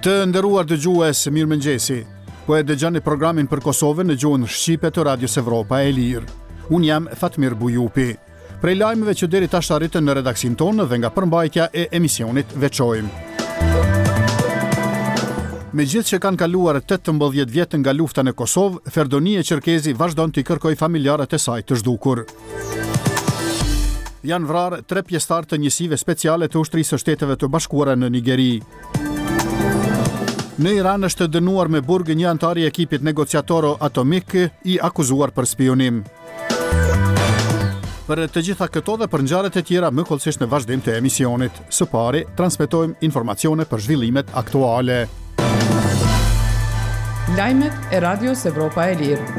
Të nderuar dëgjues, mirëmëngjesi. Po e dëgjoni programin për Kosovën në gjuhën shqipe të Radios Evropa e Lirë. Unë jam Fatmir Bujupi. Prej lajmeve që deri tash arritën në redaksin tonë dhe nga përmbajtja e emisionit veçojmë. Megjithëse që kanë kaluar 18 vjet nga lufta në Kosovë, Ferdonia Çerkezi vazhdon të kërkojë familjarët e saj të zhdukur. Janë vrarë 3 pjesëtar të njësive speciale të ushtrisë së Shteteve të Bashkuara në Nigeri. Në Iran është dënuar me burg një antar i ekipit negociator atomik i akuzuar për spionim. Për të gjitha këto dhe për ngjarjet e tjera më kollësisht në vazhdim të emisionit. Së pari, transmetojmë informacione për zhvillimet aktuale. Lajmet e Radios Evropa e Lirë.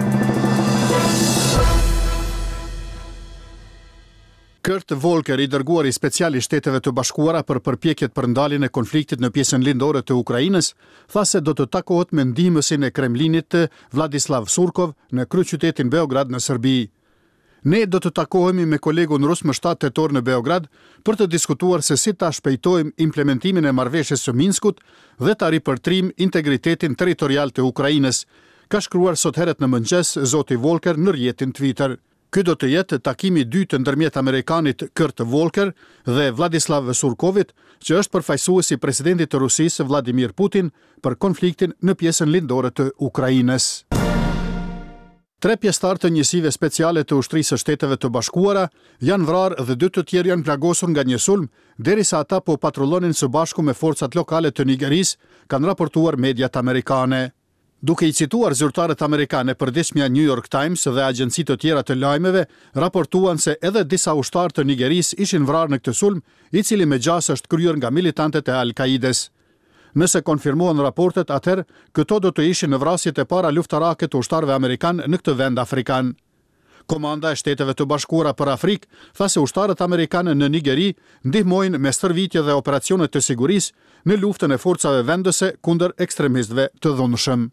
Kurt Volker, i dërguari special i Shteteve të Bashkuara për përpjekjet për ndaljen e konfliktit në pjesën lindore të Ukrainës, tha se do të takohet me ndihmësin e Kremlinit Vladislav Surkov në kryeqytetin Beograd në Serbi. Ne do të takohemi me kolegun rus më 7 tetor në Beograd për të diskutuar se si ta shpejtojmë implementimin e marrëveshjes së Minskut dhe ta ripërtrim integritetin territorial të Ukrainës, ka shkruar sot herët në mëngjes zoti Volker në rrjetin Twitter. Ky do të jetë takimi i dytë ndërmjet Amerikanit Kurt Volker dhe Vladislav Surkovit, që është përfaqësuesi i presidentit të Rusisë Vladimir Putin për konfliktin në pjesën lindore të Ukrainës. 3 pjesëtar të njësive speciale të ushtrisë së Shteteve të Bashkuara janë vrarë dhe 2 të tjerë janë plagosur nga një sulm, derisa ata po patrullonin së bashku me forcat lokale të Nigerisë, kanë raportuar mediat amerikane. Duke i cituar zyrtarët amerikane, përditshmja New York Times dhe agjenci të tjera të lajmeve raportuan se edhe disa ushtarë të Nigerisë ishin vrarë në këtë sulm, i cili me gjas është kryer nga militantët e Al-Kaides. Nëse konfirmohen raportet, atëherë këto do të ishin në vrasjet e para luftarake të ushtarëve amerikan në këtë vend afrikan. Komanda e Shteteve të Bashkuara për Afrikë tha se ushtarët amerikanë në Nigeri ndihmojnë me stërvitje dhe operacione të sigurisë në luftën e forcave vendese kundër ekstremistëve të dhunshëm.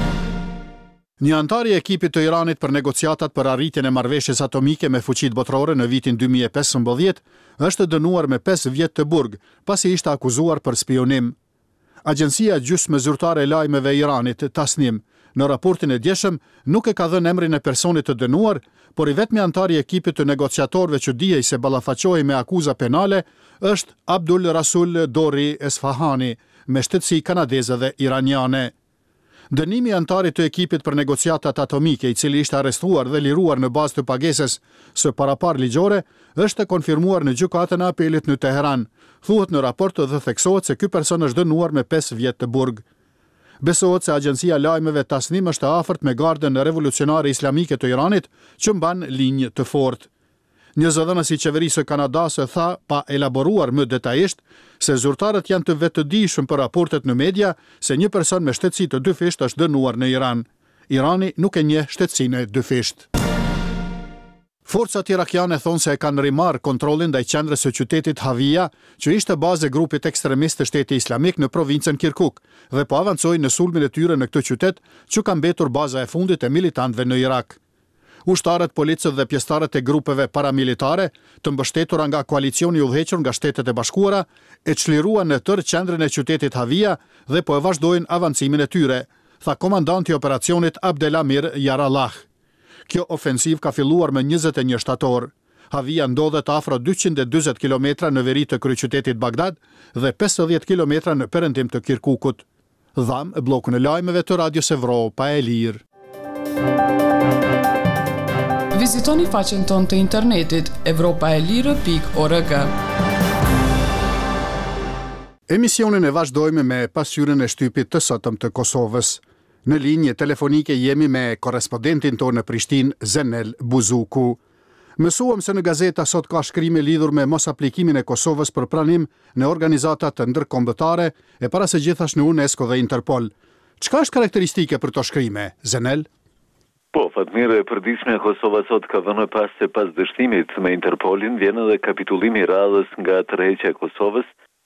Një antar i ekipit të Iranit për negociatat për arritjen e marrëveshjes atomike me fuqitë botërore në vitin 2015 është dënuar me 5 vjet të burg, pasi ishte akuzuar për spionim. Agjencia gjysmë zyrtare e lajmeve e Iranit, Tasnim, në raportin e djeshëm nuk e ka dhënë emrin e personit të dënuar, por i vetmi antar i ekipit të negociatorëve që dijej se ballafaqohej me akuza penale është Abdul Rasul Dori Esfahani, me shtetësi kanadeze dhe iraniane. Dënimi i antarit të ekipit për negociatat atomike, i cili ishte arrestuar dhe liruar në bazë të pagesës së parapar ligjore, është konfirmuar në gjykatën e apelit në Teheran. Thuhet në raport dhe theksohet se ky person është dënuar me 5 vjet të burg. Besohet se agjencia lajmeve Tasnim është afërt me Gardën Revolucionare Islamike të Iranit, që mban linjë të fortë. Një zëdhënës i qeverisë së Kanadasë tha, pa elaboruar më detajisht, se zyrtarët janë të vetëdijshëm për raportet në media se një person me shtetësi të dyfisht është dënuar në Iran. Irani nuk e njeh shtetësinë e dyfisht. Forcat irakiane thonë se e kanë rimarrë kontrollin ndaj qendrës së qytetit Havia, që ishte bazë e grupit ekstremist të Shteti Islamik në provincën Kirkuk, dhe po avancojnë në sulmin e tyre në këtë qytet, që ka mbetur baza e fundit e militantëve në Irak. Ushtarët, policët dhe pjesëtarët e grupeve paramilitare, të mbështetura nga koalicioni i udhëhequr nga Shtetet e Bashkuara, e çliruan në tërë qendrën e qytetit Havia dhe po e vazhdojnë avancimin e tyre, tha komandanti i operacionit Abdelamir Yarallah. Kjo ofensiv ka filluar me 21 shtator. Havia ndodhet afro 240 km në veri të kryeqytetit Bagdad dhe 50 km në perëndim të Kirkukut. Dham bllokun e lajmeve të Radios Evropa e Lirë. Vizitoni faqen tonë të internetit evropaelire.org. Emisionin e vazhdojmë me pasqyrën e shtypit të sotëm të Kosovës. Në linjë telefonike jemi me korrespondentin tonë në Prishtinë, Zenel Buzuku. Mësuam se në gazeta sot ka shkrime lidhur me mos aplikimin e Kosovës për pranim në organizata të ndërkombëtare e para së gjithash në UNESCO dhe Interpol. Çka është karakteristike për to shkrime, Zenel? Po, Fatmir, e përditshme Kosova sot ka vënë pas se pas dështimit me Interpolin vjen edhe kapitullimi i radhës nga tërheqja e Kosovës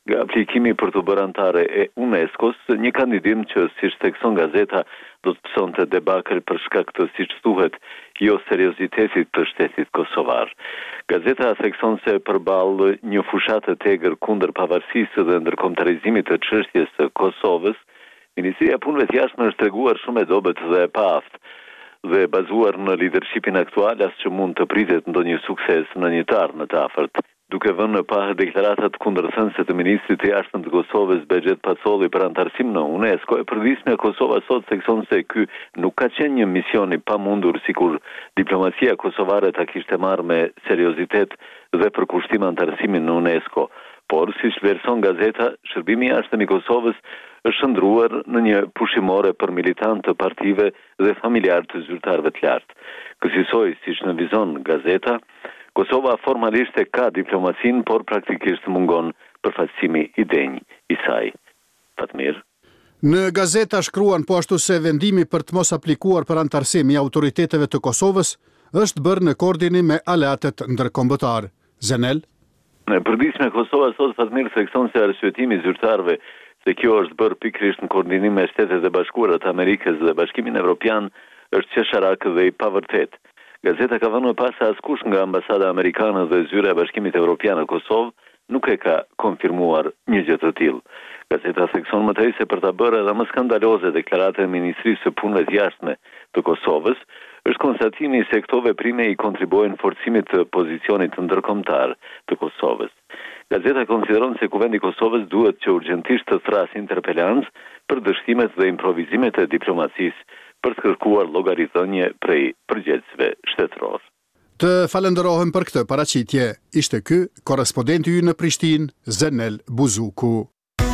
nga aplikimi për të bërë anëtare e UNESCO-s, një kandidim që, siç thekson gazeta, do të pësonte debakël për shkak të, siç thuhet, jo seriozitetit të shtetit kosovar. Gazeta thekson se përballë një fushate tegër kundër pavarësisë dhe ndërkombëtarizimit të çështjes së Kosovës, Ministria e Punëve të Jashtme është treguar shumë e dobët dhe e paaftë dhe bazuar në lidershipin aktual as që mund të pritet ndonjë sukses në një të ardhmen të afërt. Duke vënë në pa deklaratat kundërthënëse të ministrit të jashtëm të Kosovës Begjet Pacolli për antarësim në UNESCO, e përditshme e Kosova sot thekson se ky nuk ka qenë një mision i pamundur sikur diplomacia kosovare ta kishte marrë me seriozitet dhe për kushtim antarësimin në UNESCO. Por, siç vlerëson gazeta, shërbimi i jashtëm i Kosovës është shndruar në një pushimore për militantë të partive dhe familjarë të zyrtarëve të lartë. Kësaj, siç nënvizon gazeta, Kosova formalisht e ka diplomacin, por praktikisht mungon përfaqësimi i denj i saj. Fatmir. Në gazeta shkruan po ashtu se vendimi për të mos aplikuar për antarësim i autoriteteve të Kosovës është bërë në koordinim me aleatet ndërkombëtar. Zenel. Në përditshme Kosova sot Fatmir thekson se arsyetimi i zyrtarëve se kjo është bërë pikërisht në koordinim me Shtetet e Bashkuara të Amerikës dhe Bashkimin Evropian është qesharak dhe i pavërtet. Gazeta ka vënë pas se askush nga ambasada amerikane dhe zyra e Bashkimit Evropian në Kosovë nuk e ka konfirmuar një gjë të tillë. Gazeta thekson më tej se për ta bërë edhe më skandaloze deklaratë e Ministrisë së Punëve të Jashtme të Kosovës, është konstatimi se këto veprime i kontribuojnë forcimit të pozicionit ndërkombëtar të Kosovës. Gazeta konsideron se kuvendi i Kosovës duhet që urgjentisht të thrasë interpelancë për dështimet dhe improvizimet e diplomacisë për të kërkuar llogaridhënie prej përgjegjësve shtetëror. Të falenderohem për këtë paraqitje. Ishte ky korrespondenti ynë në Prishtinë, Zenel Buzuku.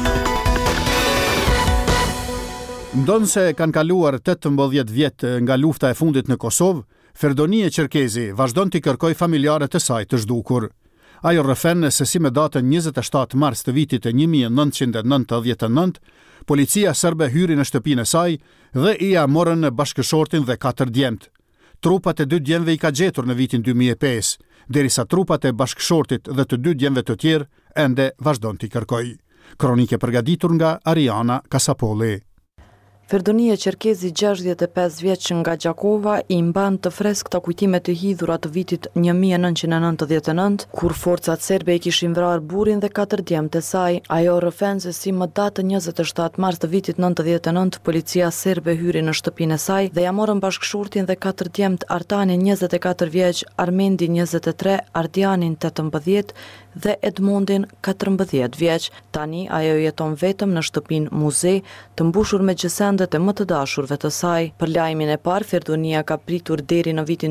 Ndonse kanë kaluar 18 vjet nga lufta e fundit në Kosovë, Ferdonie Çerkezi vazhdon të kërkojë familjarët e saj të zhdukur. Ajo rrëfen se si me datën 27 mars të vitit e 1999, policia serbe hyri në shtëpinë e saj dhe i ia morën në bashkëshortin dhe 4 djemt. Trupat e 2 djemve i ka gjetur në vitin 2005, derisa trupat e bashkëshortit dhe të 2 djemve të tjerë ende vazhdon t'i kërkojë. Kronike përgatitur nga Ariana Kasapolli. Ferdonie Çerkezi, 65 vjeç nga Gjakova, i mban të freskëta kujtimet të hidhura të vitit 1999, kur forcat serbe i kishin vrarë burrin dhe 4 djemtë e saj. Ajo rrëfen se si më datën 27 mars të vitit 99, policia serbe hyri në shtëpinë e saj dhe ja morën bashkëshortin dhe 4 djemtë, Artanin 24 vjeç, Armendin 23, Ardianin 18 dhe Edmondin 14 vjeç. Tani ajo jeton vetëm në shtëpinë muze, të mbushur me gjesendet e më të dashurve të saj. Për lajmin e parë, Ferdonia ka pritur deri në vitin